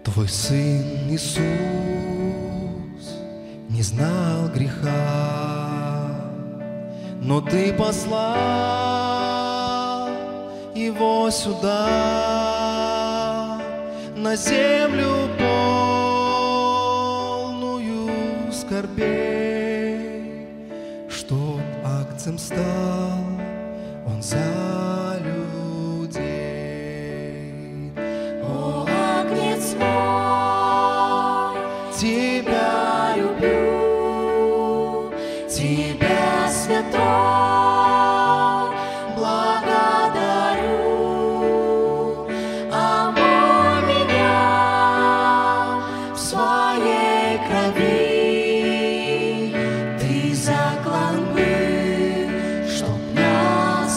Твой Сын Иисус не знал греха, но Ты послал Его сюда, на землю полную скорбей, чтоб агнцем стал Он за людей. О, Агнец мой, Тебя люблю, Тебя, Святой, благодарю. Омой меня в своей крови, Ты заклан был, чтоб нас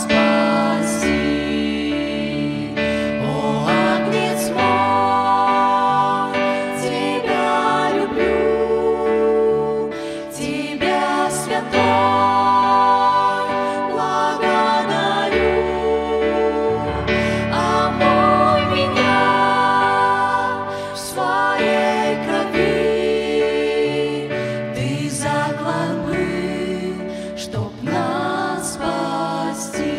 спасти. О, Агнец мой, Тебя люблю, Тебя, Святой, благодарю. Омой меня в своей крови, Ты заклан был, чтоб нас спасти.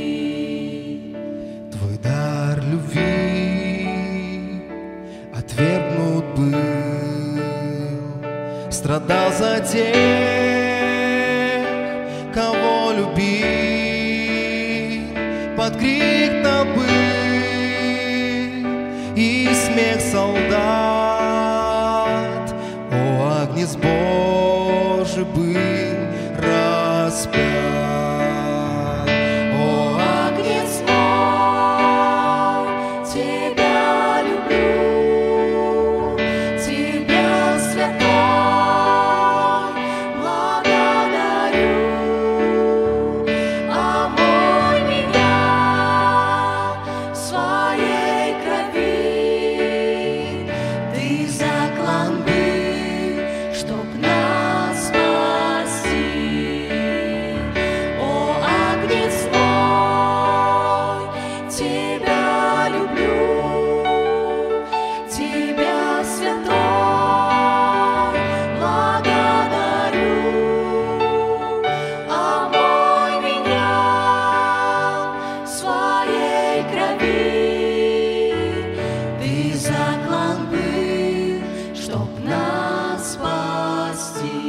Твой дар любви отвергнут был, страдал за тех, кого любил, под крик толпы и смех солдат. О, Агнец Божий был распят. О, Агнец мой, Тебя люблю, Тебя, Святой, благодарю. Омой меня в своей крови, Ты заклан был, чтоб нас спасти. О, Агнец мой, Тебя люблю, Тебя, Святой, благодарю. Омой меня в своей крови, Ты заклан был, чтоб нас спасти.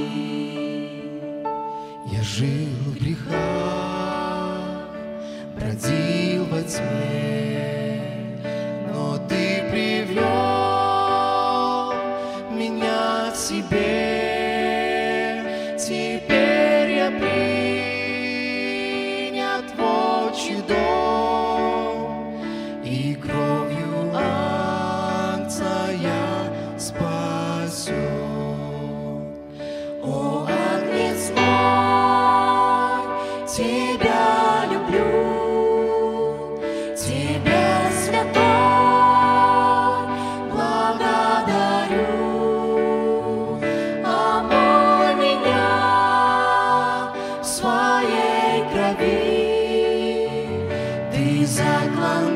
Я жил в грехах, бродил во тьме, но Ты привел меня к себе. Теперь я принят в отчий дом, и кровью Агнца я спасен. О, Агнец мой, Тебя люблю, Тебя, Святой, благодарю. Омой меня в своей крови, Ты заклан